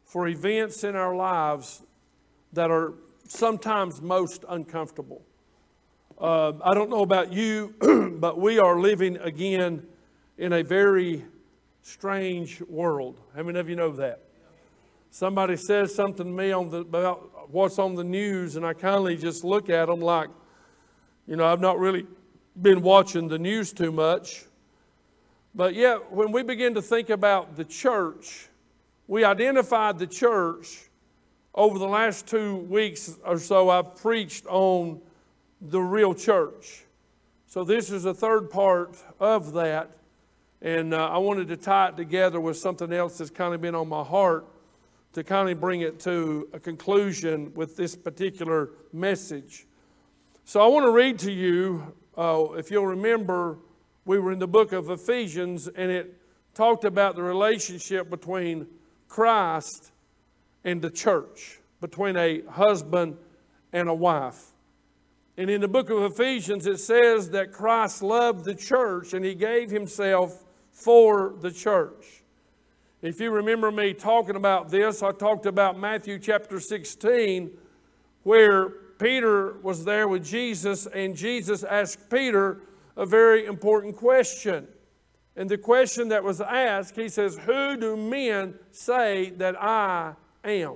for events in our lives that are sometimes most uncomfortable. I don't know about you, but we are living again in a very strange world. How many of you know that? Somebody says something to me about what's on the news, and I kindly just look at them like, I've not really been watching the news too much. But yet, when we begin to think about the church, we identified the church. Over the last 2 weeks or so, I've preached on the real church. So this is a third part of that. And I wanted to tie it together with something else that's kind of been on my heart to kind of bring it to a conclusion with this particular message. So I want to read to you, if you'll remember, we were in the book of Ephesians, and it talked about the relationship between Christ and the church, between a husband and a wife. And in the book of Ephesians, it says that Christ loved the church and He gave Himself for the church. If you remember me talking about this, I talked about Matthew chapter 16, where Peter was there with Jesus, and Jesus asked Peter a very important question. And the question that was asked, He says, "Who do men say that I am?"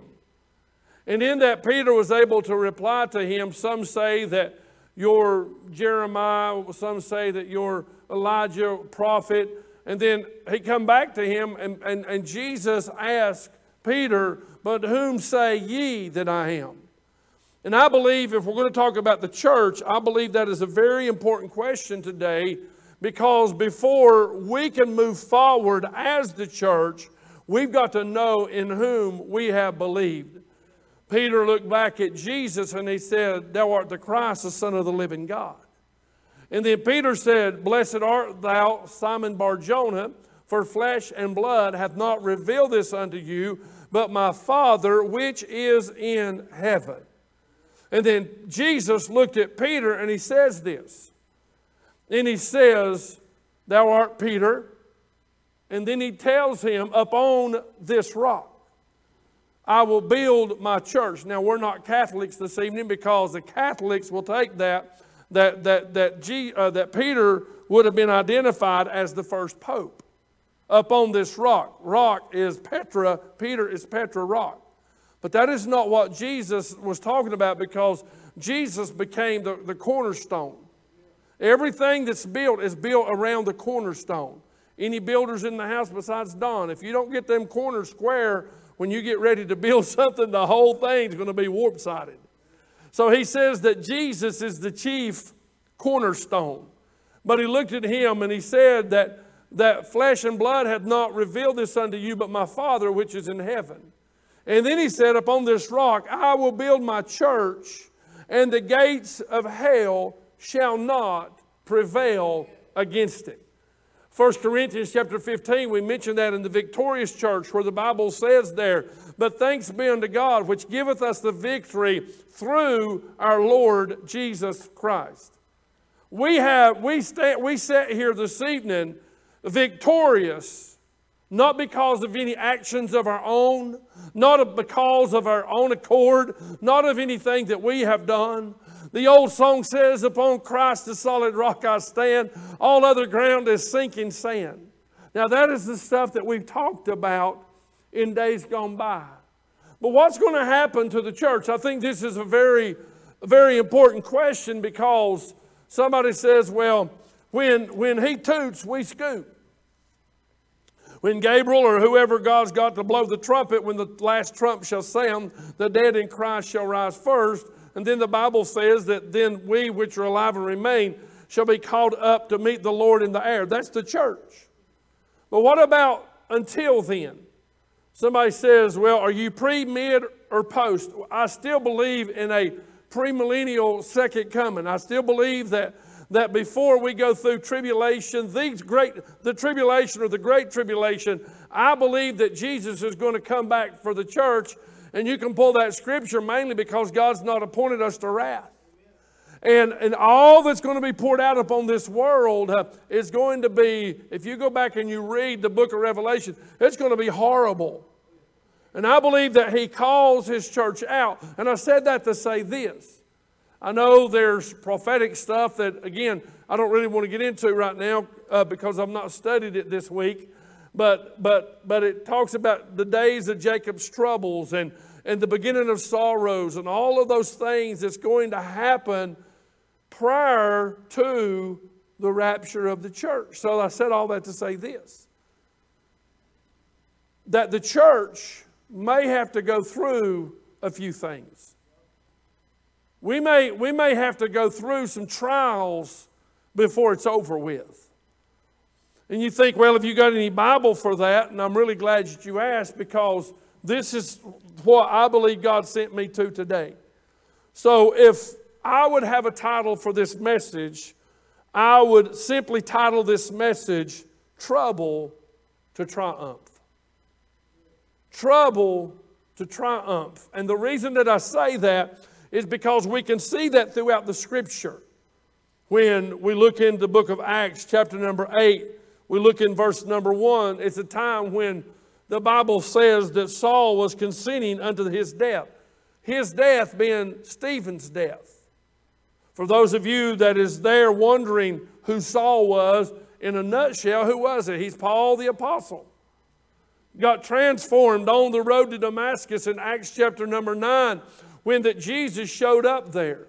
And in that, Peter was able to reply to him. Some say that you're Jeremiah, some say that you're Elijah, prophet. And then he come back to him, and Jesus asked Peter, "But whom say ye that I am?" And I believe if we're going to talk about the church, I believe that is a very important question today, because before we can move forward as the church, we've got to know in whom we have believed. Peter looked back at Jesus and he said, "Thou art the Christ, the Son of the living God." And then Peter said, "Blessed art thou, Simon Bar-Jonah, for flesh and blood hath not revealed this unto you, but my Father which is in heaven." And then Jesus looked at Peter and He says this. And He says, "Thou art Peter." And then He tells him, "Upon this rock I will build my church." Now, we're not Catholics this evening, because the Catholics will take that Peter would have been identified as the first pope. Upon this rock. Rock is Petra. Peter is Petra rock. But that is not what Jesus was talking about, because Jesus became the cornerstone. Everything that's built is built around the cornerstone. Any builders in the house besides Don, if you don't get them corners square, when you get ready to build something, the whole thing's going to be warp-sided. So He says that Jesus is the chief cornerstone. But He looked at him and He said that flesh and blood hath not revealed this unto you, but my Father which is in heaven. And then He said, "Upon this rock I will build my church, and the gates of hell shall not prevail against it." 1 Corinthians chapter 15, we mentioned that in the victorious church, where the Bible says there, "But thanks be unto God, which giveth us the victory through our Lord Jesus Christ." We sat here this evening victorious, not because of any actions of our own, not because of our own accord, not of anything that we have done. The old song says, "Upon Christ the solid rock I stand, all other ground is sinking sand." Now that is the stuff that we've talked about in days gone by. But what's going to happen to the church? I think this is a very, very important question, because somebody says, well, when He toots, we scoot. When Gabriel or whoever God's got to blow the trumpet, when the last trump shall sound, the dead in Christ shall rise first. And then the Bible says that then we which are alive and remain shall be called up to meet the Lord in the air. That's the church. But what about until then? Somebody says, well, are you pre, mid, or post? I still believe in a premillennial second coming. I still believe that before we go through tribulation, the tribulation or the great tribulation, I believe that Jesus is going to come back for the church. And you can pull that scripture mainly because God's not appointed us to wrath. And all that's going to be poured out upon this world is going to be, if you go back and you read the book of Revelation, it's going to be horrible. And I believe that He calls His church out. And I said that to say this. I know there's prophetic stuff that, again, I don't really want to get into right now because I've not studied it this week. But it talks about the days of Jacob's troubles and the beginning of sorrows and all of those things that's going to happen prior to the rapture of the church. So I said all that to say this. That the church may have to go through a few things. We may have to go through some trials before it's over with. And you think, well, have you got any Bible for that? And I'm really glad that you asked, because this is what I believe God sent me to today. So if I would have a title for this message, I would simply title this message, Trouble to Triumph. Trouble to triumph. And the reason that I say that is because we can see that throughout the Scripture. When we look in the book of Acts, chapter number 8, we look in verse number 1. It's a time when the Bible says that Saul was consenting unto his death. His death being Stephen's death. For those of you that is there wondering who Saul was, in a nutshell, who was it? He's Paul the Apostle. Got transformed on the road to Damascus in Acts chapter number 9 when that Jesus showed up there.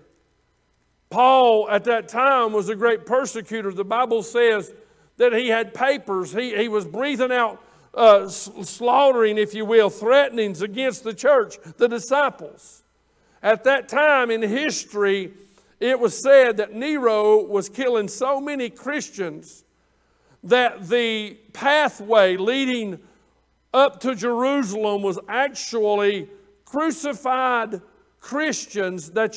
Paul at that time was a great persecutor. The Bible says that he had papers. He was breathing out slaughtering, if you will, threatenings against the church, the disciples. At that time in history, it was said that Nero was killing so many Christians that the pathway leading up to Jerusalem was actually crucified Christians that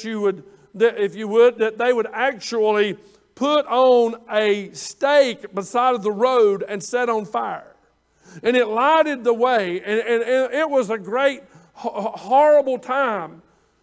they would actually put on a stake beside of the road and set on fire. And it lighted the way, and it was a great, horrible time.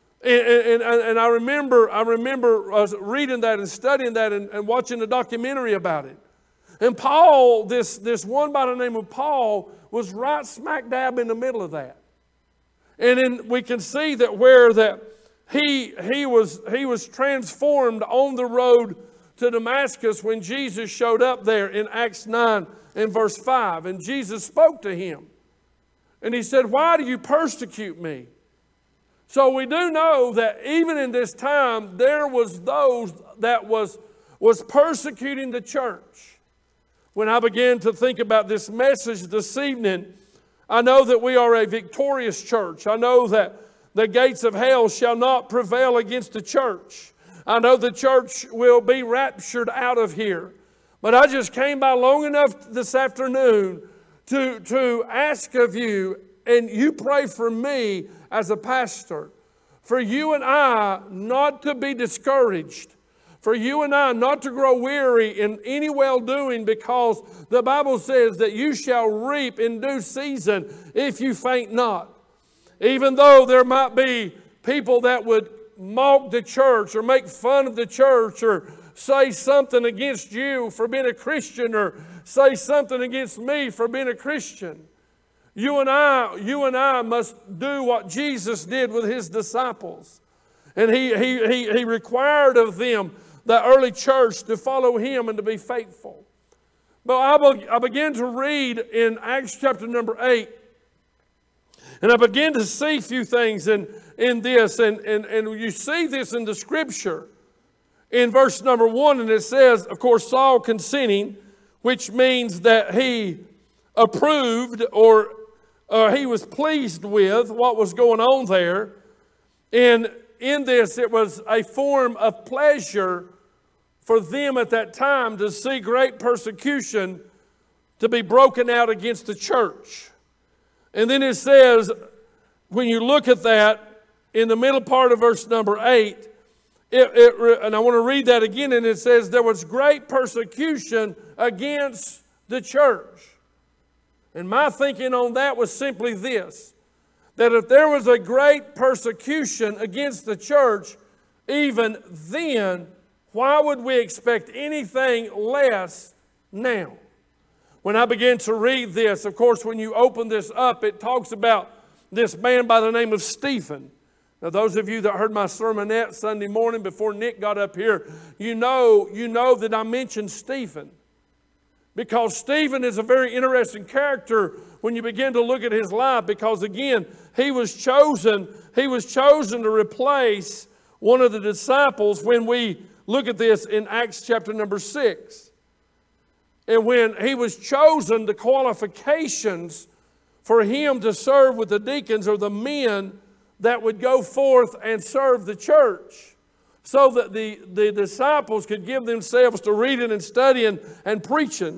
And I remember reading that and studying that and watching a documentary about it. And Paul, this one by the name of Paul, was right smack dab in the middle of that. And then we can see that where that he was transformed on the road to Damascus when Jesus showed up there in Acts 9 and verse 5. And Jesus spoke to him. And he said, "Why do you persecute me?" So we do know that even in this time, there was those that was persecuting the church. When I began to think about this message this evening, I know that we are a victorious church. I know that the gates of hell shall not prevail against the church. I know the church will be raptured out of here. But I just came by long enough this afternoon to ask of you, and you pray for me as a pastor, for you and I not to be discouraged, for you and I not to grow weary in any well-doing, because the Bible says that you shall reap in due season if you faint not. Even though there might be people that would mock the church or make fun of the church or say something against you for being a Christian or say something against me for being a Christian. You and I must do what Jesus did with His disciples. And He required of them, the early church, to follow Him and to be faithful. But I began to read in Acts chapter number 8. And I began to see a few things in this. And you see this in the Scripture. In verse number 1, and it says, of course, Saul consenting, which means that he approved or he was pleased with what was going on there. And in this, it was a form of pleasure for them at that time to see great persecution to be broken out against the church. And then it says, when you look at that, in the middle part of verse number 8, and I want to read that again, and it says, there was great persecution against the church. And my thinking on that was simply this, that if there was a great persecution against the church, even then, why would we expect anything less now? When I began to read this, of course, when you open this up, it talks about this man by the name of Stephen. Now, those of you that heard my sermonette Sunday morning before Nick got up here, you know that I mentioned Stephen. Because Stephen is a very interesting character when you begin to look at his life. Because again, he was chosen to replace one of the disciples when we look at this in Acts chapter number 6. And when he was chosen, the qualifications for him to serve with the deacons or the men that would go forth and serve the church, so that the disciples could give themselves to reading and studying and preaching.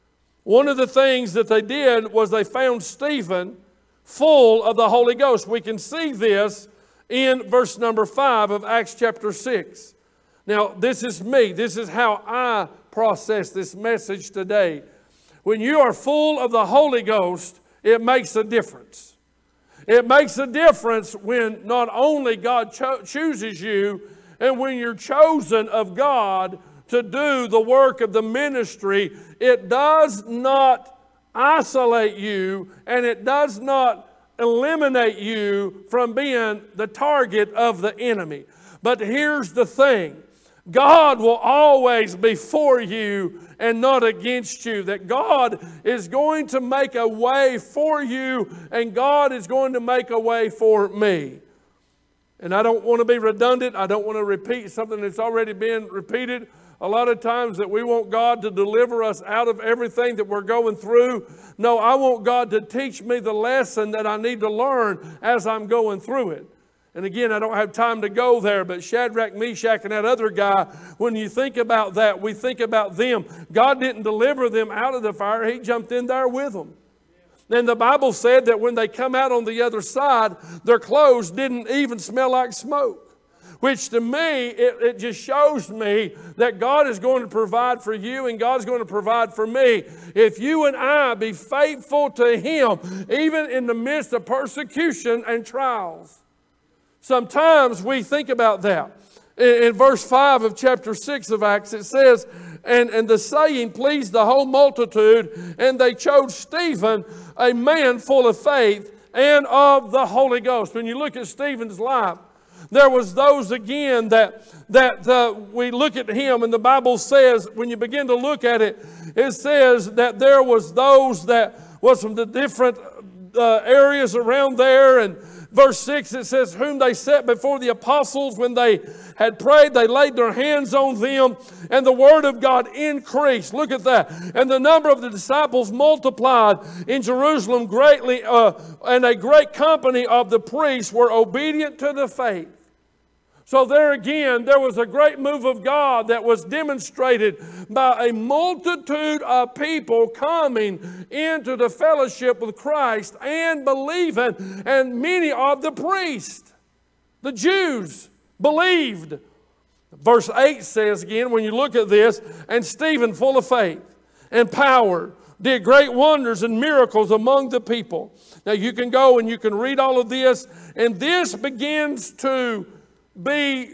One of the things that they did was they found Stephen full of the Holy Ghost. We can see this in verse number 5 of Acts chapter 6. Now, this is me. This is how I process this message today. When you are full of the Holy Ghost, it makes a difference. It makes a difference when not only God chooses you, and when you're chosen of God to do the work of the ministry, it does not isolate you and it does not eliminate you from being the target of the enemy. But here's the thing. God will always be for you and not against you. That God is going to make a way for you, and God is going to make a way for me. And I don't want to be redundant. I don't want to repeat something that's already been repeated. A lot of times that we want God to deliver us out of everything that we're going through. No, I want God to teach me the lesson that I need to learn as I'm going through it. And again, I don't have time to go there, but Shadrach, Meshach, and that other guy, when you think about that, we think about them. God didn't deliver them out of the fire. He jumped in there with them. And the Bible said that when they come out on the other side, their clothes didn't even smell like smoke. Which to me, it just shows me that God is going to provide for you and God's going to provide for me. If you and I be faithful to Him, even in the midst of persecution and trials. Sometimes we think about that. In verse 5 of chapter 6 of Acts, it says, and the saying pleased the whole multitude, and they chose Stephen, a man full of faith and of the Holy Ghost. When you look at Stephen's life, there was those again that we look at him, and the Bible says, when you begin to look at it, it says that there was those that was from the different areas around there. And verse 6, it says, whom they set before the apostles when they had prayed, they laid their hands on them, and the word of God increased. Look at that. And the number of the disciples multiplied in Jerusalem greatly, and a great company of the priests were obedient to the faith. So there again, there was a great move of God that was demonstrated by a multitude of people coming into the fellowship with Christ and believing. And many of the priests, the Jews, believed. Verse 8 says again, when you look at this, and Stephen, full of faith and power, did great wonders and miracles among the people. Now you can go and you can read all of this, and this begins to be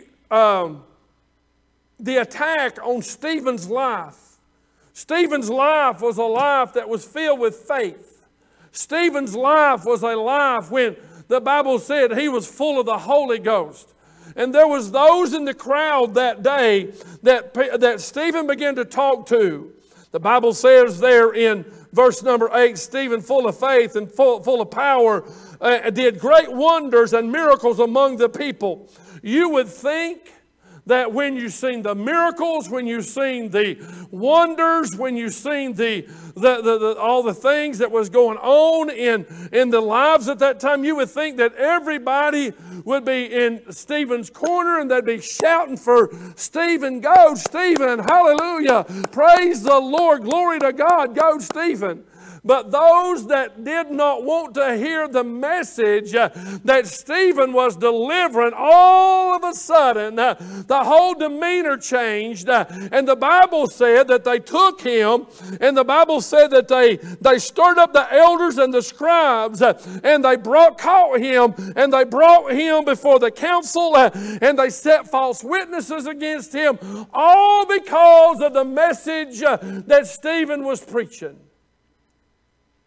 the attack on Stephen's life. Stephen's life was a life that was filled with faith. Stephen's life was a life when the Bible said he was full of the Holy Ghost. And there was those in the crowd that day that Stephen began to talk to. The Bible says there in verse number 8, Stephen, full of faith and full of power, did great wonders and miracles among the people. You would think that when you've seen the miracles, when you've seen the wonders, when you've seen all the things that was going on in the lives at that time, you would think that everybody would be in Stephen's corner and they'd be shouting for Stephen, go Stephen, hallelujah, praise the Lord, glory to God, go Stephen. But those that did not want to hear the message that Stephen was delivering, all of a sudden the whole demeanor changed. And the Bible said that they took him, and the Bible said that they stirred up the elders and the scribes, and they caught him, and they brought him before the council, and they set false witnesses against him, all because of the message that Stephen was preaching.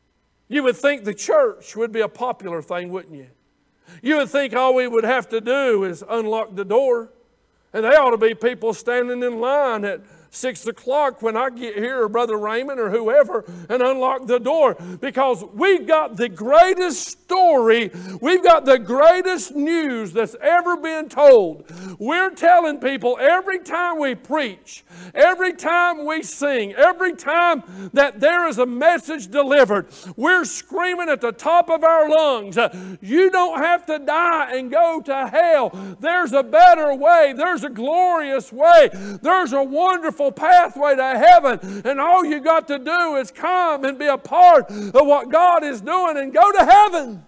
You would think the church would be a popular thing, wouldn't you? You would think all we would have to do is unlock the door. And there ought to be people standing in line at 6 o'clock when I get here, or Brother Raymond or whoever, and unlock the door. Because we've got the greatest story, we've got the greatest news that's ever been told. We're telling people every time we preach, every time we sing, every time that there is a message delivered, we're screaming at the top of our lungs, you don't have to die and go to hell. There's a better way. There's a glorious way. There's a wonderful pathway to heaven, and all you got to do is come and be a part of what God is doing and go to heaven.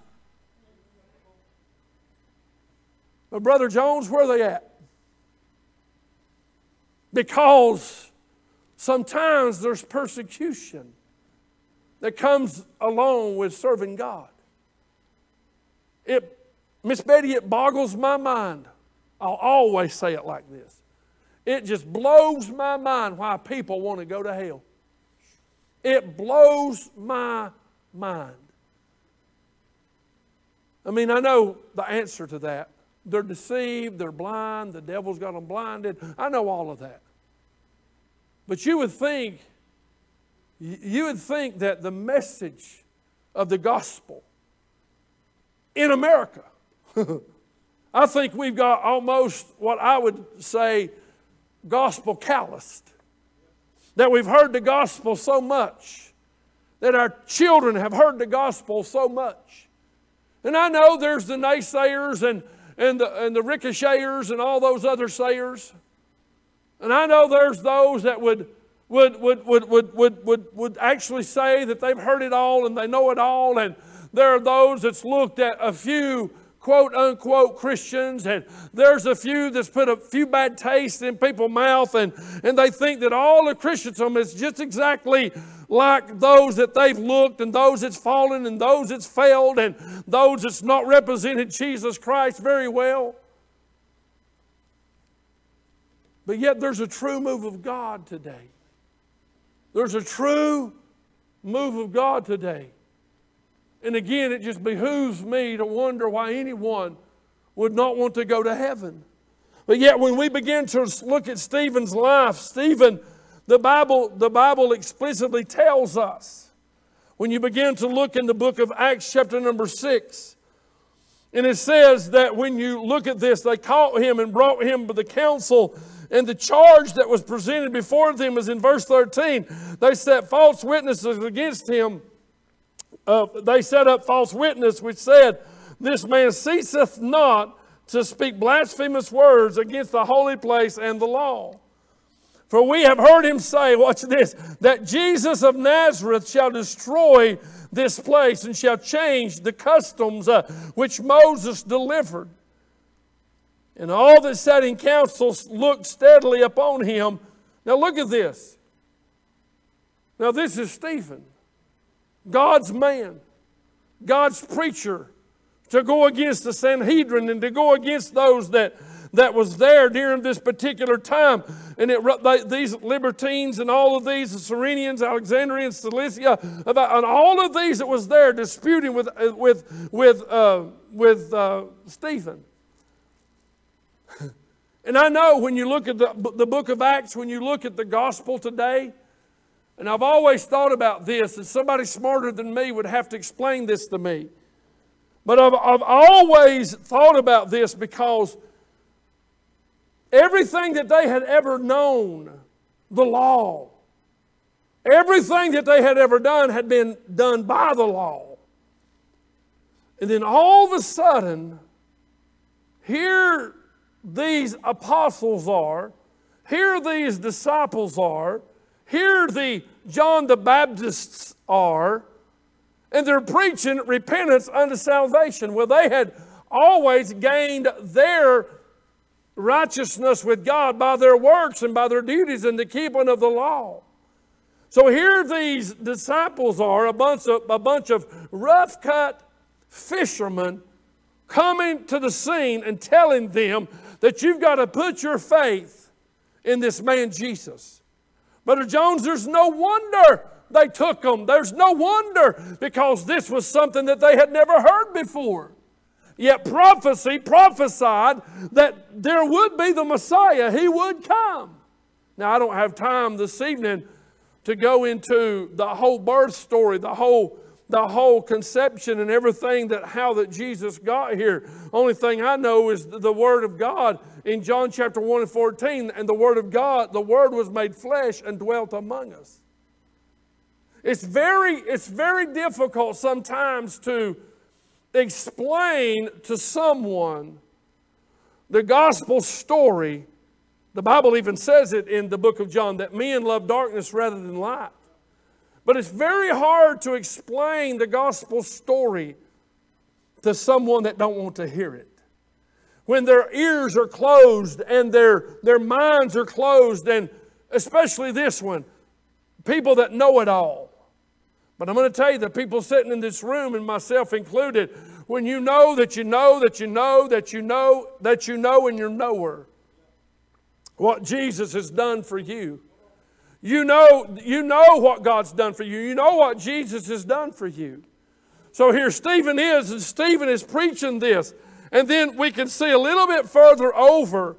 But Brother Jones, where are they at? Because sometimes there's persecution that comes along with serving God. Miss Betty, it boggles my mind. I'll always say it like this. It just blows my mind why people want to go to hell. It blows my mind. I mean, I know the answer to that. They're deceived, they're blind, the devil's got them blinded. I know all of that. But you would think that the message of the gospel in America, I think we've got almost what I would say gospel calloused. That we've heard the gospel so much. That our children have heard the gospel so much. And I know there's the naysayers and the ricocheters and all those other sayers. And I know there's those that would actually say that they've heard it all and they know it all. And there are those that's looked at a few quote unquote Christians, and there's a few that's put a few bad tastes in people's mouth, and they think that all of Christendom is just exactly like those that they've looked, and those that's fallen, and those that's failed, and those that's not represented Jesus Christ very well. But yet there's a true move of God today. There's a true move of God today. And again, it just behooves me to wonder why anyone would not want to go to heaven. But yet when we begin to look at Stephen's life, Stephen, the Bible explicitly tells us, when you begin to look in the book of Acts chapter number 6, and it says that when you look at this, they caught him and brought him to the council, and the charge that was presented before them is in verse 13. They set false witnesses against him. They set up false witness which said, this man ceaseth not to speak blasphemous words against the holy place and the law. For we have heard him say, watch this, that Jesus of Nazareth shall destroy this place and shall change the customs which Moses delivered. And all that sat in council looked steadily upon him. Now look at this. Now this is Stephen. God's man, God's preacher, to go against the Sanhedrin and to go against those that was there during this particular time. And these libertines and all of these, the Cyrenians, Alexandrians, Cilicia, and all of these that was there disputing with Stephen. And I know when you look at the book of Acts, when you look at the gospel today, and I've always thought about this, and somebody smarter than me would have to explain this to me. But I've always thought about this because everything that they had ever known, the law, everything that they had ever done had been done by the law. And then all of a sudden, here these apostles are, here these disciples are, here the John the Baptists are, and they're preaching repentance unto salvation. Well, they had always gained their righteousness with God by their works and by their duties in the keeping of the law. So here these disciples are, a bunch of rough-cut fishermen coming to the scene and telling them that you've got to put your faith in this man Jesus. Brother Jones, there's no wonder they took them. There's no wonder, because this was something that they had never heard before. Yet prophecy prophesied that there would be the Messiah. He would come. Now, I don't have time this evening to go into the whole birth story, the whole conception and everything, how that Jesus got here. Only thing I know is the Word of God in John chapter 1 and 14. And the Word of God, the Word was made flesh and dwelt among us. It's very difficult sometimes to explain to someone the gospel story. The Bible even says it in the book of John, that men love darkness rather than light. But it's very hard to explain the gospel story to someone that don't want to hear it. When their ears are closed and their minds are closed, and especially this one, people that know it all. But I'm going to tell you, the people sitting in this room, and myself included, when you know that you know that you know that you know that you know and you're knower what Jesus has done for you. You know what God's done for you. You know what Jesus has done for you. So here Stephen is, and Stephen is preaching this. And then we can see a little bit further over,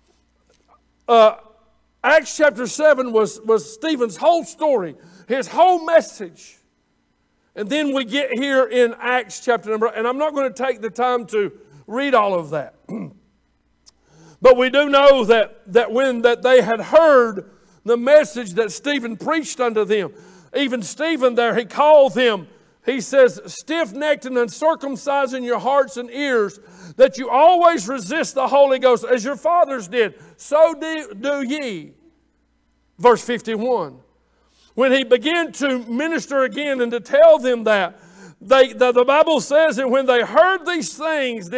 Acts chapter 7 was Stephen's whole story, his whole message. And then we get here in Acts chapter number, and I'm not going to take the time to read all of that. But we do know that when they had heard the message that Stephen preached unto them, even Stephen there, he called them, he says, stiff-necked and uncircumcised in your hearts and ears, that you always resist the Holy Ghost, as your fathers did, so do ye. Verse 51. When he began to minister again and to tell them that, the Bible says that when they heard these things,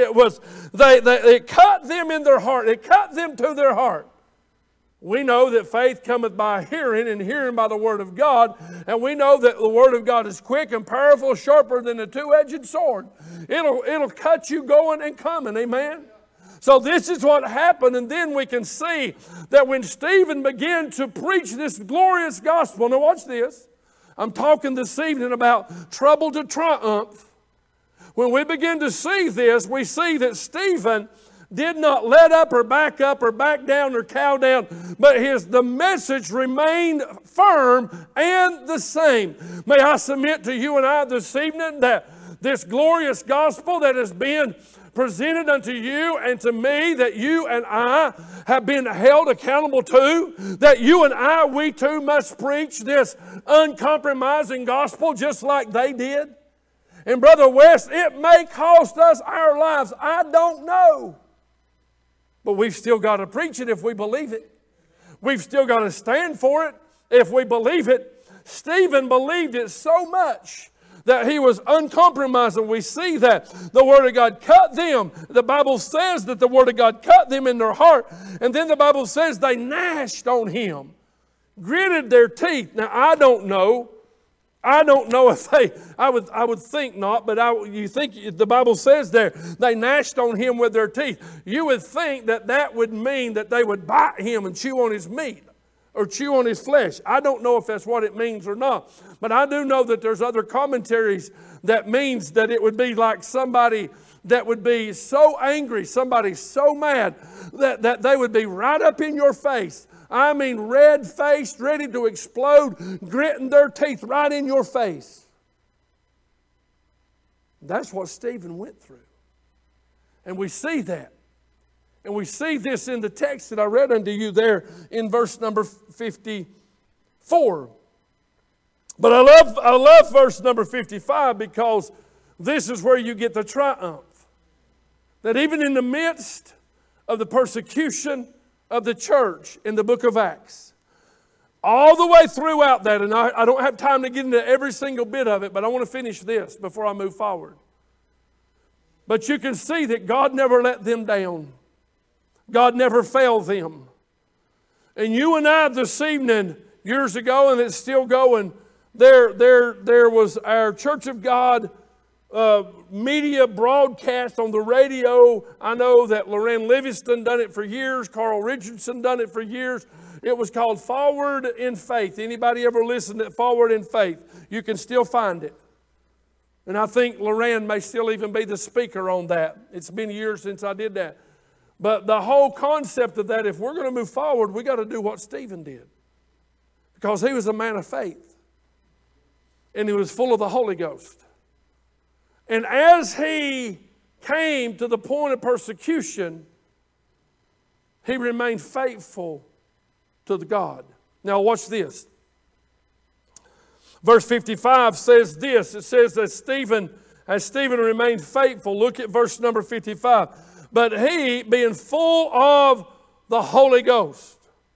it cut them in their heart. It cut them to their heart. We know that faith cometh by hearing, and hearing by the Word of God. And we know that the Word of God is quick and powerful, sharper than a two-edged sword. It'll cut you going and coming. Amen? So this is what happened. And then we can see that when Stephen began to preach this glorious gospel. Now watch this. I'm talking this evening about trouble to triumph. When we begin to see this, we see that Stephen did not let up or back down or cow down, but the message remained firm and the same. May I submit to you and I this evening that this glorious gospel that has been presented unto you and to me, that you and I have been held accountable to, that you and I, we too must preach this uncompromising gospel just like they did. And Brother West, it may cost us our lives. I don't know. But we've still got to preach it if we believe it. We've still got to stand for it if we believe it. Stephen believed it so much that he was uncompromising. We see that the Word of God cut them. The Bible says that the Word of God cut them in their heart. And then the Bible says they gnashed on him, gritted their teeth. Now, I don't know if I would think not, but you think the Bible says there, they gnashed on him with their teeth. You would think that would mean that they would bite him and chew on his meat or chew on his flesh. I don't know if that's what it means or not, but I do know that there's other commentaries that means that it would be like somebody that would be so angry, somebody so mad that they would be right up in your face. I mean, red-faced, ready to explode, gritting their teeth right in your face. That's what Stephen went through. And we see that. And we see this in the text that I read unto you there in verse number 54. But I love verse number 55 because this is where you get the triumph. That even in the midst of the persecution of the church in the book of Acts, all the way throughout that, and I don't have time to get into every single bit of it, but I want to finish this before I move forward. But you can see that God never let them down. God never failed them. And you and I this evening, years ago, and it's still going, there was our Church of God media broadcast on the radio. I know that Loren Livingston done it for years. Carl Richardson done it for years. It was called Forward in Faith. Anybody ever listened to Forward in Faith? You can still find it. And I think Loren may still even be the speaker on that. It's been years since I did that. But the whole concept of that, if we're going to move forward, we got to do what Stephen did. Because he was a man of faith. And he was full of the Holy Ghost. And as he came to the point of persecution, he remained faithful to the God. Now watch this. Verse 55 says this. It says that as Stephen remained faithful. Look at verse number 55. But he, being full of the Holy Ghost.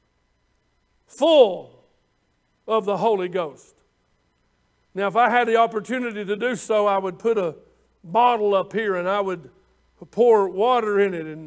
Full of the Holy Ghost. Now, if I had the opportunity to do so, I would put a bottle up here and I would pour water in it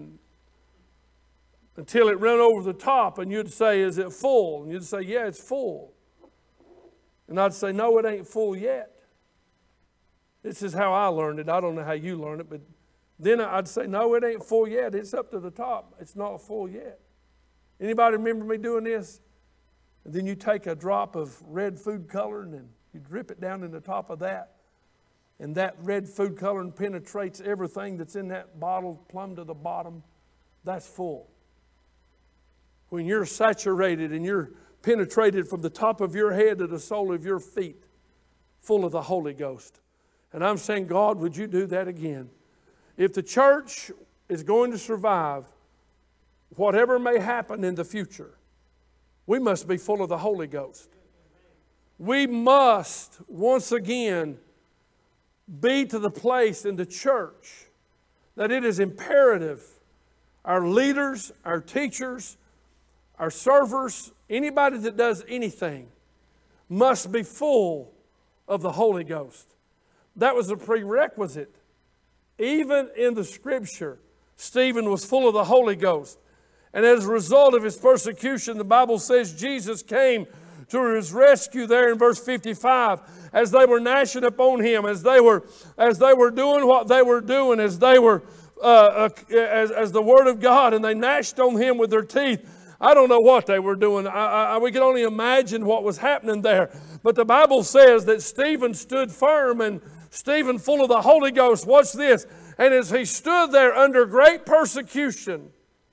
until it ran over the top, and you'd say, is it full? And you'd say, yeah, it's full. And I'd say, no, it ain't full yet. This is how I learned it. I don't know how you learned it, but then I'd say, no, it ain't full yet. It's up to the top. It's not full yet. Anybody remember me doing this? And then you take a drop of red food coloring and you drip it down in the top of that. And that red food coloring penetrates everything that's in that bottle plumb to the bottom. That's full. When you're saturated and you're penetrated from the top of your head to the sole of your feet, full of the Holy Ghost. And I'm saying, God, would you do that again? If the church is going to survive whatever may happen in the future, we must be full of the Holy Ghost. We must, once again, be to the place in the church that it is imperative our leaders, our teachers, our servers, anybody that does anything must be full of the Holy Ghost. That was a prerequisite. Even in the Scripture, Stephen was full of the Holy Ghost. And as a result of his persecution, the Bible says Jesus came to his rescue there in verse 55 as they were gnashing upon him, as they were doing what they were doing, as they were as the Word of God, and they gnashed on him with their teeth. I don't know what they were doing. We can only imagine what was happening there. But the Bible says that Stephen stood firm, and Stephen full of the Holy Ghost. Watch this. And as he stood there under great persecution,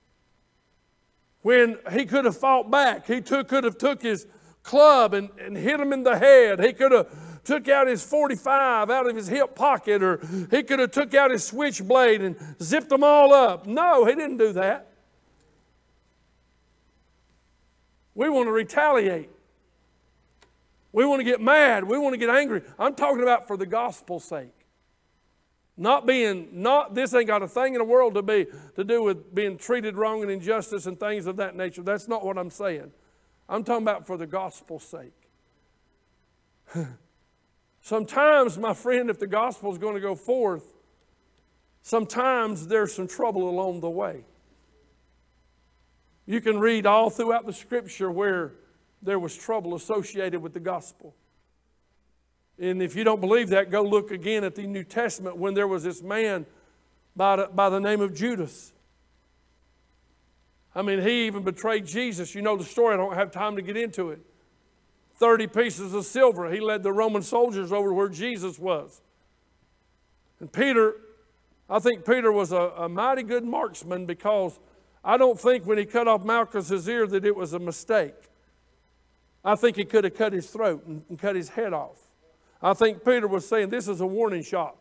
when he could have fought back, he could have took his club and hit him in the head. He could have took out his 45 out of his hip pocket, or he could have took out his switchblade and zipped them all up. No, he didn't do that. We want to retaliate. We want to get mad. We want to get angry. I'm talking about for the gospel's sake. This ain't got a thing in the world to do with being treated wrong and injustice and things of that nature. That's not what I'm saying. I'm talking about for the gospel's sake. Sometimes, my friend, if the gospel is going to go forth, sometimes there's some trouble along the way. You can read all throughout the Scripture where there was trouble associated with the gospel. And if you don't believe that, go look again at the New Testament when there was this man by the name of Judas. I mean, he even betrayed Jesus. You know the story. I don't have time to get into it. 30 pieces of silver. He led the Roman soldiers over where Jesus was. And Peter, I think Peter was a mighty good marksman, because I don't think when he cut off Malchus's ear that it was a mistake. I think he could have cut his throat and cut his head off. I think Peter was saying, this is a warning shot.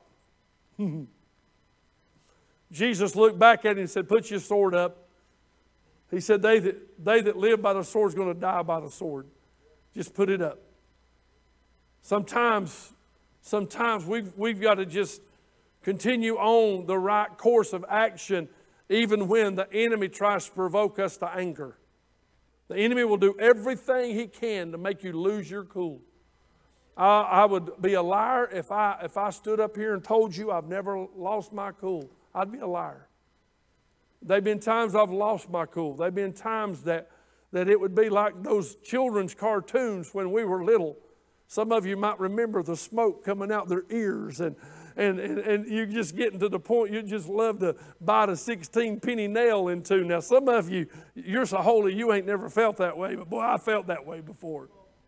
Jesus looked back at him and said, put your sword up. He said, they that live by the sword is going to die by the sword. Just put it up. Sometimes we've got to just continue on the right course of action, even when the enemy tries to provoke us to anger. The enemy will do everything he can to make you lose your cool. I would be a liar if I stood up here and told you I've never lost my cool. I'd be a liar. There have been times I've lost my cool. There have been times that it would be like those children's cartoons when we were little. Some of you might remember the smoke coming out their ears, and and you're just getting to the point you just love to bite a 16-penny nail into. Now, some of you, you're so holy you ain't never felt that way, but boy, I felt that way before.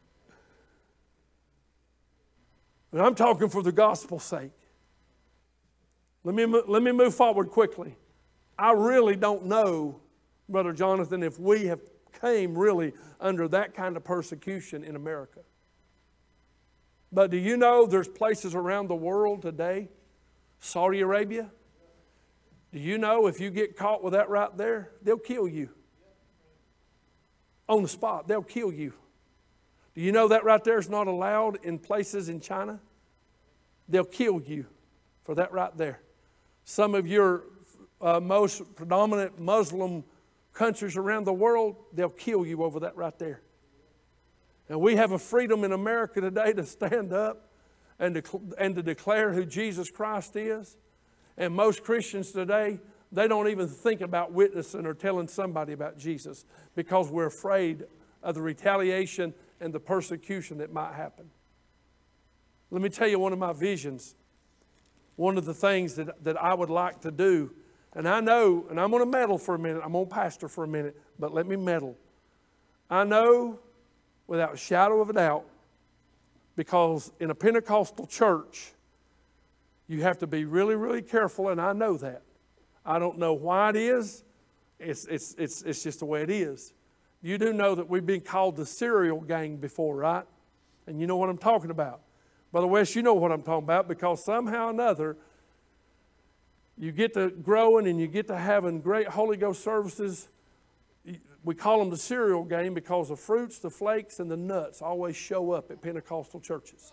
And I'm talking for the gospel's sake. Let me move forward quickly. I really don't know, Brother Jonathan, if we have came really under that kind of persecution in America. But do you know there's places around the world today, Saudi Arabia? Do you know if you get caught with that right there, they'll kill you. On the spot, they'll kill you. Do you know that right there is not allowed in places in China? They'll kill you for that right there. Some of your most predominant Muslim countries around the world, they'll kill you over that right there. And we have a freedom in America today to stand up and to declare who Jesus Christ is. And most Christians today, they don't even think about witnessing or telling somebody about Jesus because we're afraid of the retaliation and the persecution that might happen. Let me tell you one of my visions. One of the things that I would like to do, and I know, and I'm going to meddle for a minute, I'm going to pastor for a minute, but let me meddle. I know without a shadow of a doubt, because in a Pentecostal church, you have to be really, really careful, and I know that. I don't know why it is. It's just the way it is. You do know that we've been called the cereal gang before, right? And you know what I'm talking about. Brother West, you know what I'm talking about, because somehow or another, you get to growing and you get to having great Holy Ghost services. We call them the cereal game because the fruits, the flakes, and the nuts always show up at Pentecostal churches.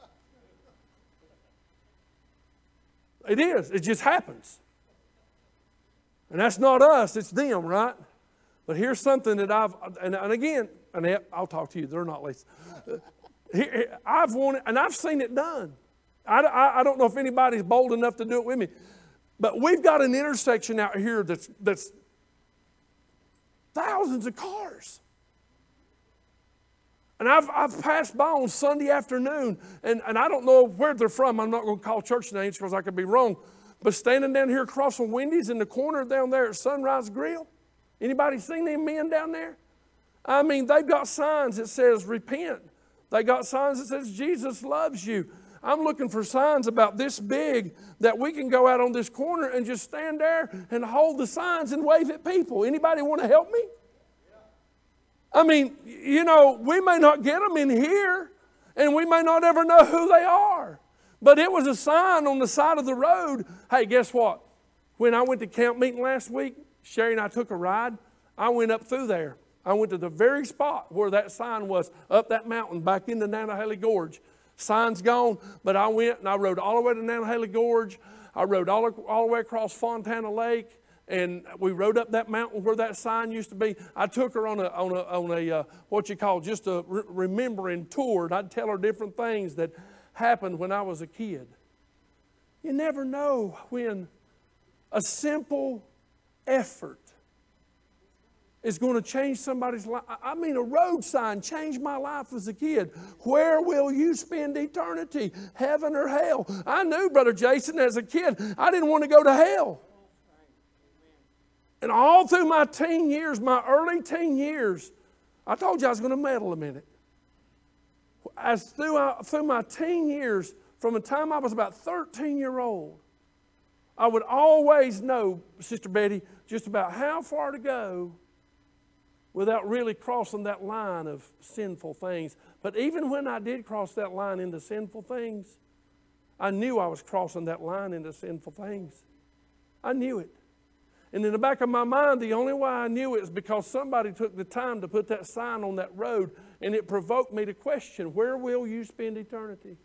It is. It just happens. And that's not us, it's them, right? But here's something that and again, Annette, I'll talk to you. They're not late. I've wanted, and I've seen it done. I don't know if anybody's bold enough to do it with me. But we've got an intersection out here that's thousands of cars. And I've passed by on Sunday afternoon, and I don't know where they're from. I'm not going to call church names because I could be wrong. But standing down here across from Wendy's in the corner down there at Sunrise Grill, anybody seen them men down there? I mean, they've got signs that says repent. They got signs that says Jesus loves you. I'm looking for signs about this big that we can go out on this corner and just stand there and hold the signs and wave at people. Anybody want to help me? I mean, you know, we may not get them in here and we may not ever know who they are. But it was a sign on the side of the road. Hey, guess what? When I went to camp meeting last week, Sherry and I took a ride. I went up through there. I went to the very spot where that sign was, up that mountain, back into Nanahaley Gorge. Sign's gone, but I went and I rode all the way to Nanahaley Gorge. I rode all the way across Fontana Lake, and we rode up that mountain where that sign used to be. I took her on a what you call just a remembering tour, and I'd tell her different things that happened when I was a kid. You never know when a simple effort is going to change somebody's life. I mean, a road sign changed my life as a kid. Where will you spend eternity? Heaven or hell? I knew, Brother Jason, as a kid, I didn't want to go to hell. And all through my teen years, my early teen years, I told you I was going to meddle a minute. As through my teen years, from the time I was about 13-year-old, I would always know, Sister Betty, just about how far to go without really crossing that line of sinful things. But even when I did cross that line into sinful things, I knew I was crossing that line into sinful things. I knew it. And in the back of my mind, the only way I knew it is because somebody took the time to put that sign on that road, and it provoked me to question, where will you spend eternity?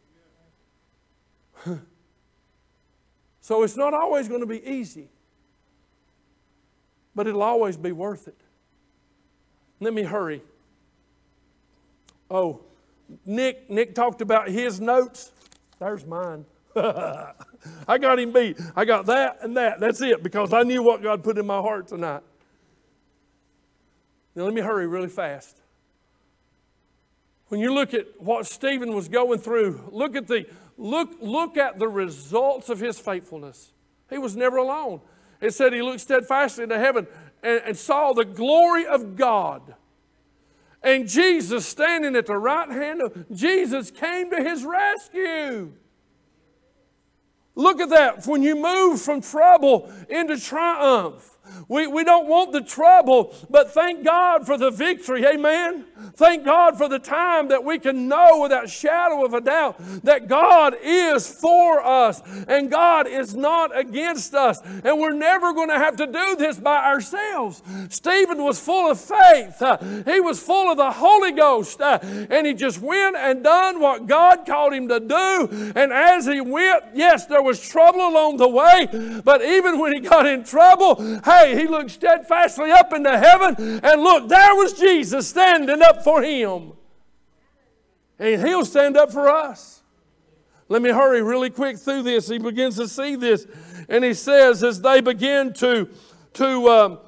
So it's not always going to be easy, but it'll always be worth it. Let me hurry. Oh, Nick talked about his notes. There's mine. I got him beat. I got that and that. That's it, because I knew what God put in my heart tonight. Now let me hurry really fast. When you look at what Stephen was going through, look at the look at the results of his faithfulness. He was never alone. It said he looked steadfastly into heaven and saw the glory of God. And Jesus standing at the right hand of Jesus came to his rescue. Look at that. When you move from trouble into triumph, we don't want the trouble, but thank God for the victory. Amen. Thank God for the time that we can know without shadow of a doubt that God is for us and God is not against us. And we're never going to have to do this by ourselves. Stephen was full of faith. He was full of the Holy Ghost. And he just went and done what God called him to do. And as he went, yes, there was trouble along the way. But even when he got in trouble, he looked steadfastly up into heaven, and look, there was Jesus standing up for him. And he'll stand up for us. Let me hurry really quick through this. He begins to see this, and he says, as they begin verse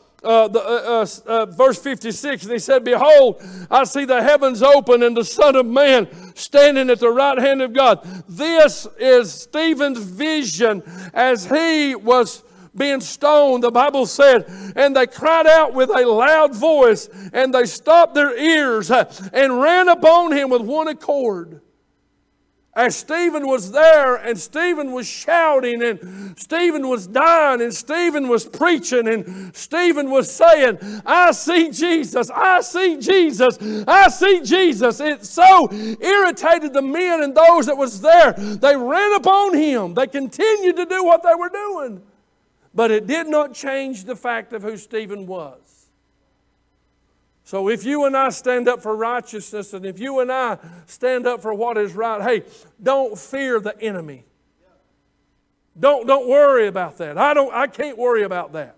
56, and he said, behold, I see the heavens open and the Son of Man standing at the right hand of God. This is Stephen's vision as he was being stoned. The Bible said, and they cried out with a loud voice, and they stopped their ears and ran upon him with one accord. As Stephen was there, and Stephen was shouting, and Stephen was dying, and Stephen was preaching, and Stephen was saying, I see Jesus, I see Jesus, I see Jesus. It so irritated the men and those that was there. They ran upon him. They continued to do what they were doing. But it did not change the fact of who Stephen was. So if you and I stand up for righteousness, and if you and I stand up for what is right, hey, don't fear the enemy. Don't worry about that. I can't worry about that.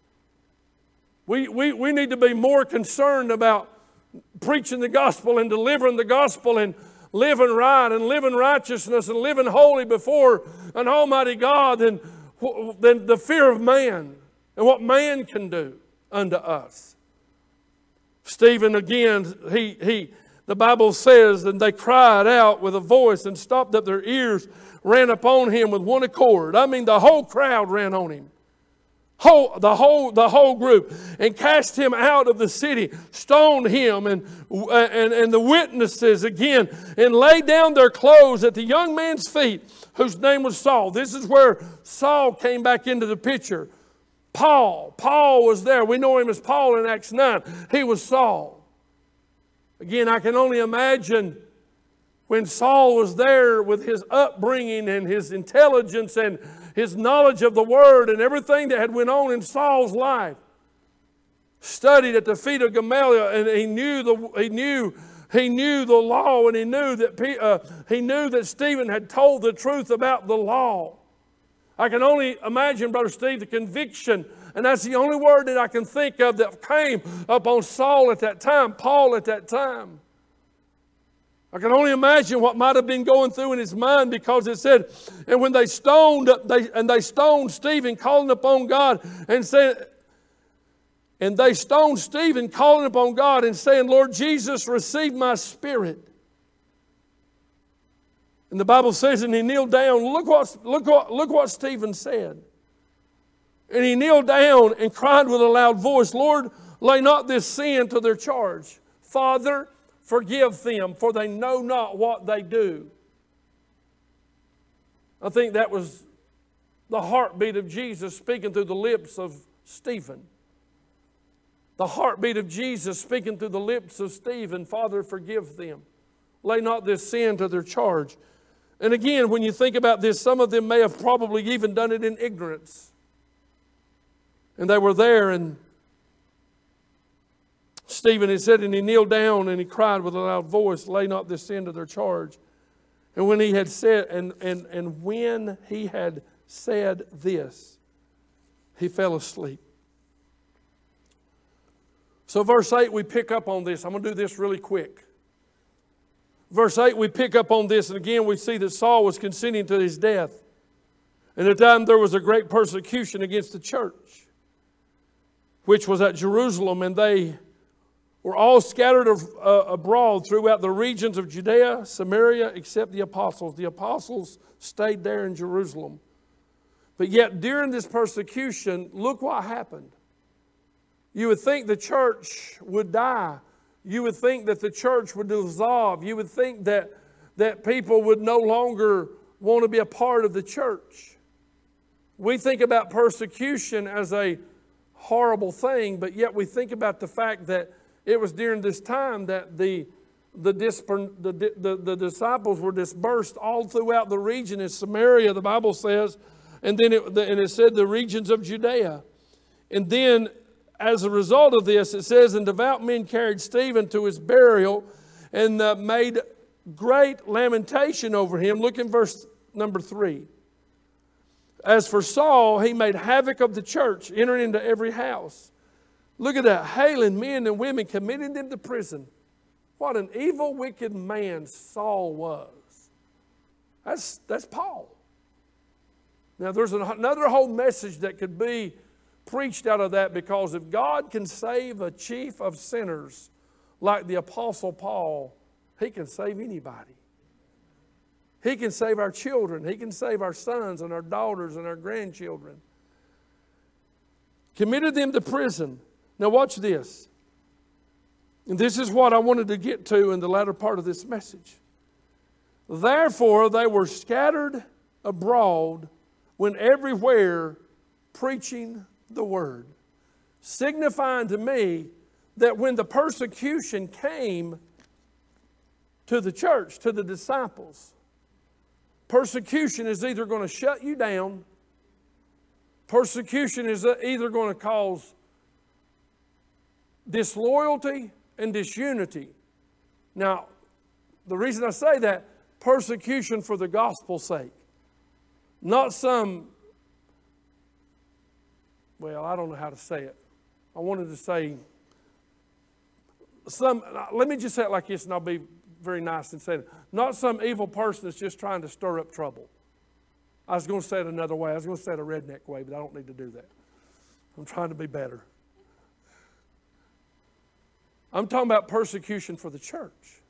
We need to be more concerned about preaching the gospel and delivering the gospel and living right and living righteousness and living holy before an almighty God than the fear of man and what man can do unto us. Stephen again, the Bible says, and they cried out with a voice and stopped up their ears, ran upon him with one accord. I mean, the whole crowd ran on him. The whole group, and cast him out of the city, stoned him, and the witnesses again, and laid down their clothes at the young man's feet, whose name was Saul. This is where Saul came back into the picture. Paul was there. We know him as Paul in Acts 9. He was Saul. Again, I can only imagine when Saul was there with his upbringing and his intelligence and his knowledge of the Word and everything that had went on in Saul's life. Studied at the feet of Gamaliel, and he knew the law, and he knew that Stephen had told the truth about the law. I can only imagine, Brother Steve, the conviction, and that's the only word that I can think of that came upon Saul at that time, Paul at that time. I can only imagine what might have been going through in his mind, because it said, and when they stoned Stephen, calling upon God and saying, and they stoned Stephen, calling upon God and saying, Lord Jesus, receive my spirit. And the Bible says, and he kneeled down. Look what Stephen said. And he kneeled down and cried with a loud voice, Lord, lay not this sin to their charge. Father, forgive them, for they know not what they do. I think that was the heartbeat of Jesus speaking through the lips of Stephen. The heartbeat of Jesus speaking through the lips of Stephen. Father, forgive them. Lay not this sin to their charge. And again, when you think about this, some of them may have probably even done it in ignorance. And they were there, and Stephen, it said, and he kneeled down and he cried with a loud voice, lay not this sin to their charge. And when he had said, and when he had said this, he fell asleep. So verse 8, we pick up on this. I'm going to do this really quick. Verse 8, we pick up on this, and again we see that Saul was consenting to his death. And at the time there was a great persecution against the church, which was at Jerusalem, and they were all scattered abroad throughout the regions of Judea, Samaria, except the apostles. The apostles stayed there in Jerusalem. But yet during this persecution, look what happened. You would think the church would die. You would think that the church would dissolve. You would think that people would no longer want to be a part of the church. We think about persecution as a horrible thing, but yet we think about the fact that it was during this time that the disciples were dispersed all throughout the region in Samaria, the Bible says, and then it said the regions of Judea. And then as a result of this, it says, and devout men carried Stephen to his burial and made great lamentation over him. Look in verse number 3. As for Saul, he made havoc of the church, entering into every house. Look at that, hailing men and women, committing them to prison. What an evil, wicked man Saul was. That's Paul. Now there's another whole message that could be preached out of that, because if God can save a chief of sinners like the Apostle Paul, He can save anybody. He can save our children. He can save our sons and our daughters and our grandchildren. Committed them to prison. Now watch this. And this is what I wanted to get to in the latter part of this message. Therefore they were scattered abroad, when everywhere preaching the word. Signifying to me that when the persecution came to the church, to the disciples, persecution is either going to shut you down, persecution is either going to cause disloyalty and disunity. Now, the reason I say that, persecution for the gospel's sake. Not some, well, I don't know how to say it. I wanted to say let me just say it like this, and I'll be very nice and say it. Not some evil person that's just trying to stir up trouble. I was going to say it another way. I was going to say it a redneck way, but I don't need to do that. I'm trying to be better. I'm talking about persecution for the church.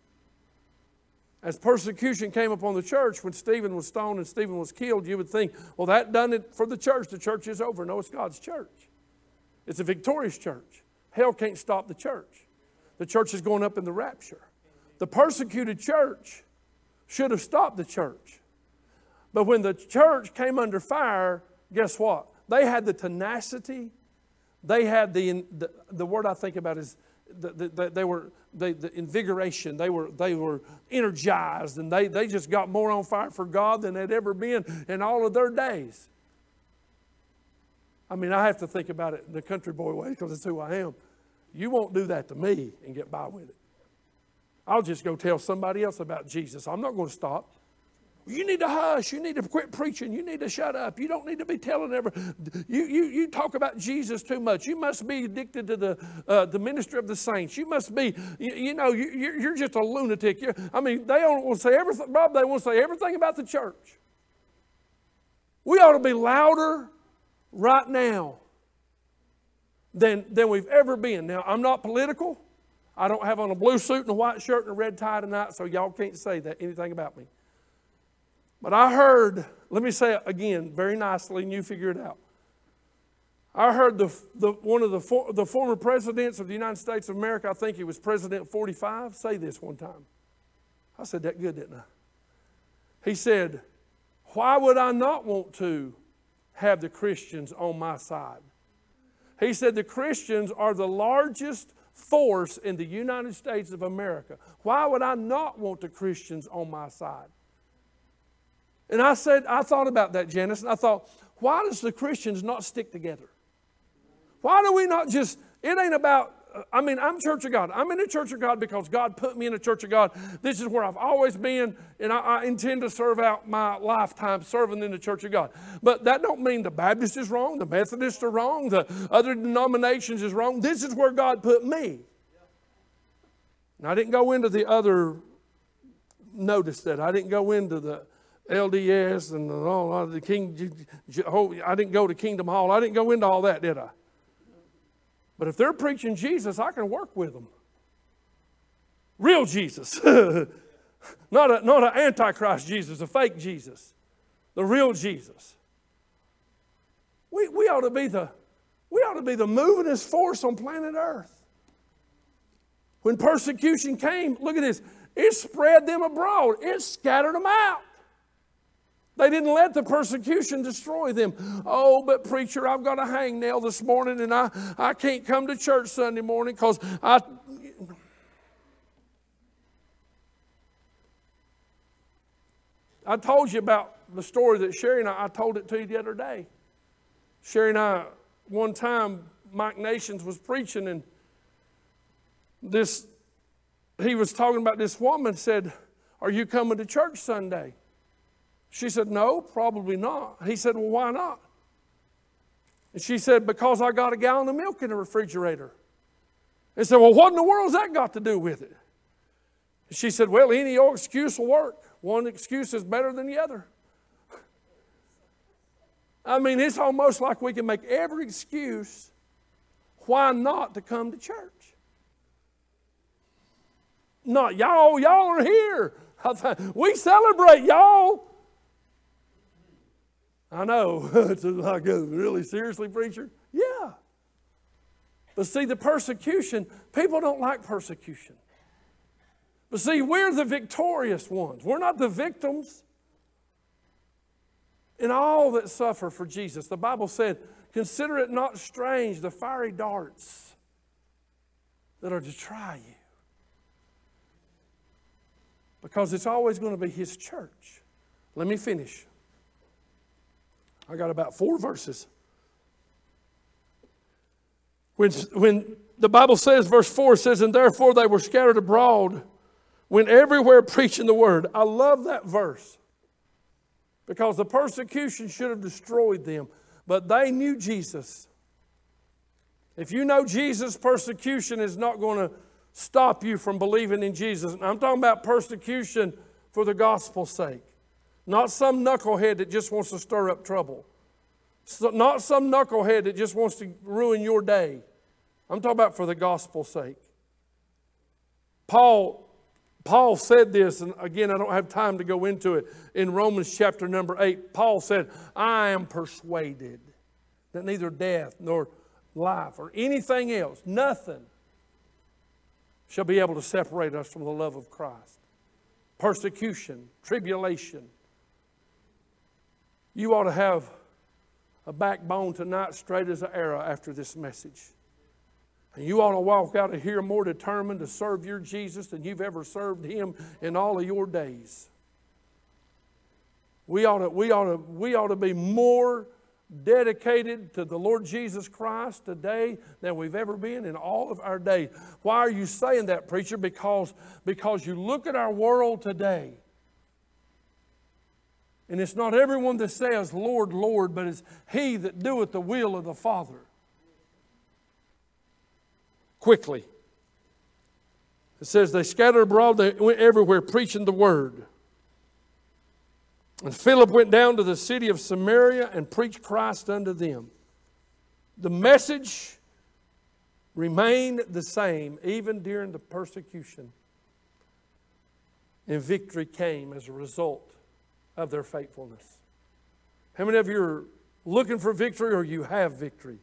As persecution came upon the church, when Stephen was stoned and Stephen was killed, you would think, well, that done it for the church. The church is over. No, it's God's church. It's a victorious church. Hell can't stop the church. The church is going up in the rapture. The persecuted church should have stopped the church. But when the church came under fire, guess what? They had the tenacity. They had the word I think about is the invigoration. They were energized, and they just got more on fire for God than they'd ever been in all of their days. I mean, I have to think about it in the country boy way, because it's who I am. You won't do that to me and get by with it. I'll just go tell somebody else about Jesus. I'm not going to stop. You need to hush. You need to quit preaching. You need to shut up. You don't need to be telling everyone. You talk about Jesus too much. You must be addicted to the ministry of the saints. You must be, you're just a lunatic. They don't want to say everything, Bob, they want to say everything about the church. We ought to be louder right now than we've ever been. Now, I'm not political. I don't have on a blue suit and a white shirt and a red tie tonight, so y'all can't say anything about me. But I heard, let me say it again very nicely, and you figure it out. I heard one of the former presidents of the United States of America, I think he was President 45, say this one time. I said that good, didn't I? He said, why would I not want to have the Christians on my side? He said the Christians are the largest force in the United States of America. Why would I not want the Christians on my side? And I thought about that, Janice, and I thought, why does the Christians not stick together? Why do we not just, it ain't about, I'm Church of God. I'm in the Church of God because God put me in the Church of God. This is where I've always been, and I intend to serve out my lifetime serving in the Church of God. But that don't mean the Baptist is wrong, the Methodists are wrong, the other denominations is wrong. This is where God put me. And I didn't go into the other, notice that, I didn't go into the LDS and all the I didn't go to Kingdom Hall. I didn't go into all that, did I? But if they're preaching Jesus, I can work with them. Real Jesus. Not an antichrist Jesus, a fake Jesus. The real Jesus. We ought to be the movingest force on planet Earth. When persecution came, look at this. It spread them abroad. It scattered them out. They didn't let the persecution destroy them. Oh, but preacher, I've got a hangnail this morning and I can't come to church Sunday morning because I told you about the story that Sherry and I told it to you the other day. Sherry and I, one time, Mike Nations was preaching and he was talking about this woman said, "Are you coming to church Sunday?" She said, "No, probably not." He said, "Well, why not?" And she said, "Because I got a gallon of milk in the refrigerator." He said, "Well, what in the world has that got to do with it?" And she said, "Well, any old excuse will work. One excuse is better than the other." I mean, it's almost like we can make every excuse why not to come to church. Not y'all are here. We celebrate y'all. I know, it's like, really seriously, preacher? Yeah. But see, the persecution, people don't like persecution. But see, we're the victorious ones. We're not the victims. In all that suffer for Jesus, the Bible said, "Consider it not strange, the fiery darts that are to try you." Because it's always going to be His church. Let me finish. I got about 4 verses. When the Bible says, verse 4 says, "And therefore they were scattered abroad, went everywhere preaching the word." I love that verse. Because the persecution should have destroyed them. But they knew Jesus. If you know Jesus, persecution is not going to stop you from believing in Jesus. And I'm talking about persecution for the gospel's sake. Not some knucklehead that just wants to stir up trouble. Not some knucklehead that just wants to ruin your day. I'm talking about for the gospel's sake. Paul said this, and again, I don't have time to go into it. In Romans chapter number 8, Paul said, "I am persuaded that neither death nor life or anything else, nothing, shall be able to separate us from the love of Christ." Persecution, tribulation. You ought to have a backbone tonight straight as an arrow after this message. And you ought to walk out of here more determined to serve your Jesus than you've ever served Him in all of your days. We ought to be more dedicated to the Lord Jesus Christ today than we've ever been in all of our days. Why are you saying that, preacher? Because you look at our world today, and it's not everyone that says, "Lord, Lord," but it's he that doeth the will of the Father. Quickly. It says they scattered abroad, they went everywhere preaching the word. And Philip went down to the city of Samaria and preached Christ unto them. The message remained the same even during the persecution. And victory came as a result of their faithfulness. How many of you are looking for victory or you have victory?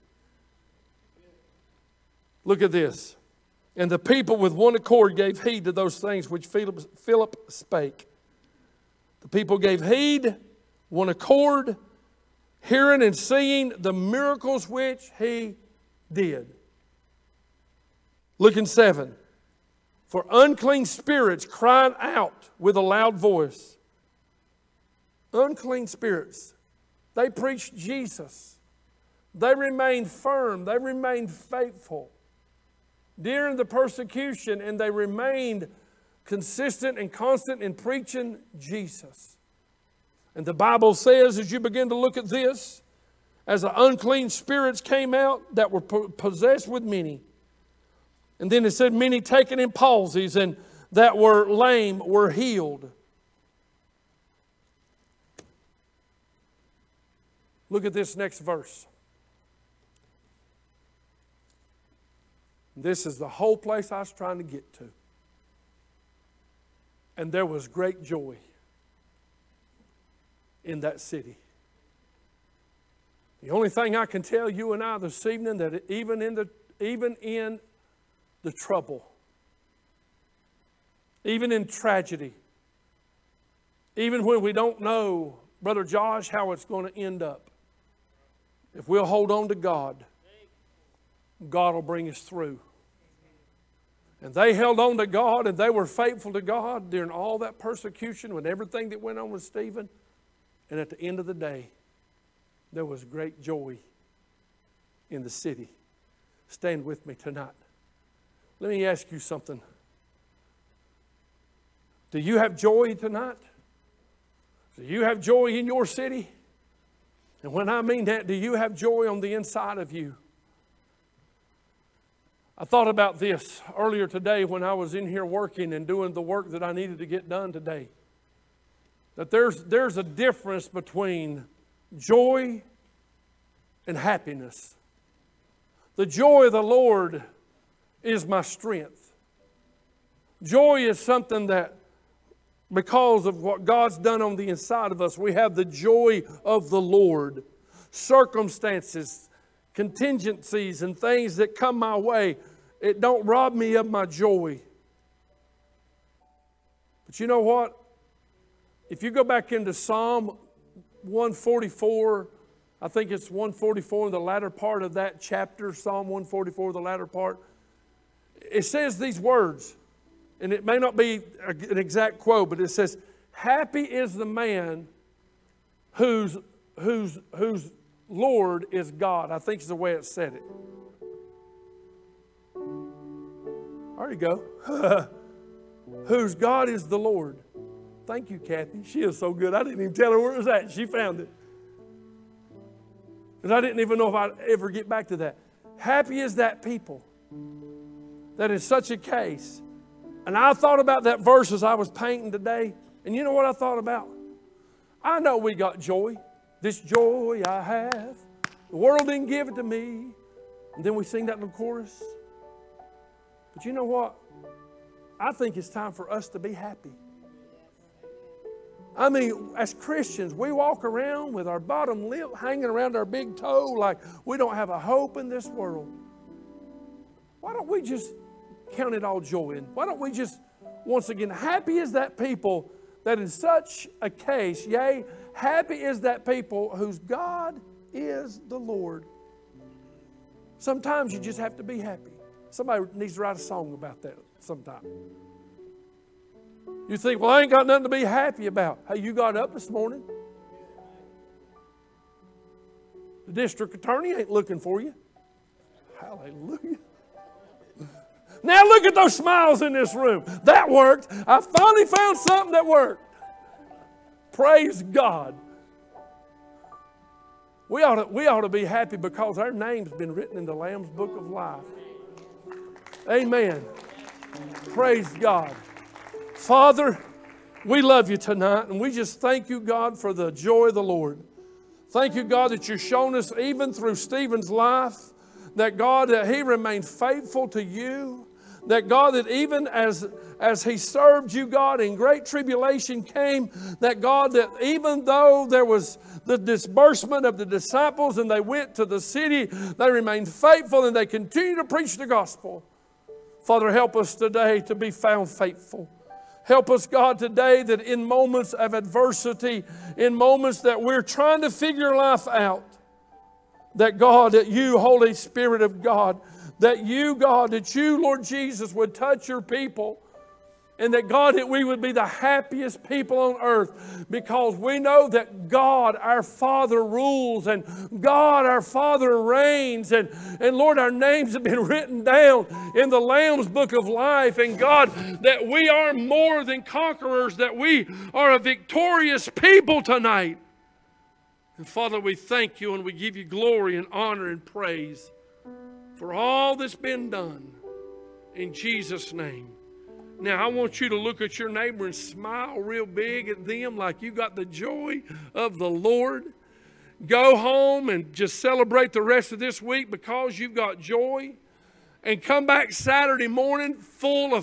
Look at this. "And the people with one accord gave heed to those things which Philip spake." The people gave heed, one accord, hearing and seeing the miracles which He did. Look in 7. "For unclean spirits cried out with a loud voice." Unclean spirits. They preached Jesus. They remained firm. They remained faithful during the persecution, and they remained consistent and constant in preaching Jesus. And the Bible says, as you begin to look at this, as the unclean spirits came out that were possessed with many. And then it said many taken in palsies and that were lame were healed. Look at this next verse. This is the whole place I was trying to get to. And there was great joy in that city. The only thing I can tell you and I this evening, that even in the trouble, even in tragedy, even when we don't know, Brother Josh, how it's going to end up, if we'll hold on to God, God will bring us through. And they held on to God, and they were faithful to God during all that persecution and everything that went on with Stephen. And at the end of the day, there was great joy in the city. Stand with me tonight. Let me ask you something. Do you have joy tonight? Do you have joy in your city? And when I mean that, do you have joy on the inside of you? I thought about this earlier today when I was in here working and doing the work that I needed to get done today. That there's a difference between joy and happiness. The joy of the Lord is my strength. Joy is something that, because of what God's done on the inside of us, we have the joy of the Lord. Circumstances, contingencies, and things that come my way, it don't rob me of my joy. But you know what? If you go back into Psalm 144, I think it's 144 in the latter part of that chapter, Psalm 144, the latter part, it says these words, and it may not be an exact quote, but it says, "Happy is the man whose Lord is God." I think is the way it said it. There you go. Whose God is the Lord. Thank you, Kathy. She is so good. I didn't even tell her where it was at. She found it. Because I didn't even know if I'd ever get back to that. Happy is that people that in such a case. And I thought about that verse as I was painting today. And you know what I thought about? I know we got joy. This joy I have. The world didn't give it to me. And then we sing that little chorus. But you know what? I think it's time for us to be happy. I mean, as Christians, we walk around with our bottom lip hanging around our big toe like we don't have a hope in this world. Why don't we just count it all joy? And why don't we just, once again, happy is that people that in such a case, yea, happy is that people whose God is the Lord. Sometimes you just have to be happy. Somebody needs to write a song about that sometime. You think, well, I ain't got nothing to be happy about. Hey, you got up this morning. The district attorney ain't looking for you. Hallelujah. Now look at those smiles in this room. That worked. I finally found something that worked. Praise God. We ought to be happy because our name's been written in the Lamb's Book of Life. Amen. Praise God. Father, we love you tonight, and we just thank you, God, for the joy of the Lord. Thank you, God, that you've shown us even through Stephen's life, that God, that he remained faithful to you, that God, that even as he served you, God, in great tribulation came, that God, that even though there was the disbursement of the disciples and they went to the city, they remained faithful and they continued to preach the gospel. Father, help us today to be found faithful. Help us, God, today that in moments of adversity, in moments that we're trying to figure life out, that God, that you, Holy Spirit of God, that you, God, that you, Lord Jesus, would touch your people. And that, God, that we would be the happiest people on earth because we know that God, our Father, rules and God, our Father, reigns. And Lord, our names have been written down in the Lamb's Book of Life. And God, that we are more than conquerors, that we are a victorious people tonight. And Father, we thank you and we give you glory and honor and praise for all that's been done in Jesus' name. Now, I want you to look at your neighbor and smile real big at them like you got the joy of the Lord. Go home and just celebrate the rest of this week because you've got joy. And come back Saturday morning full of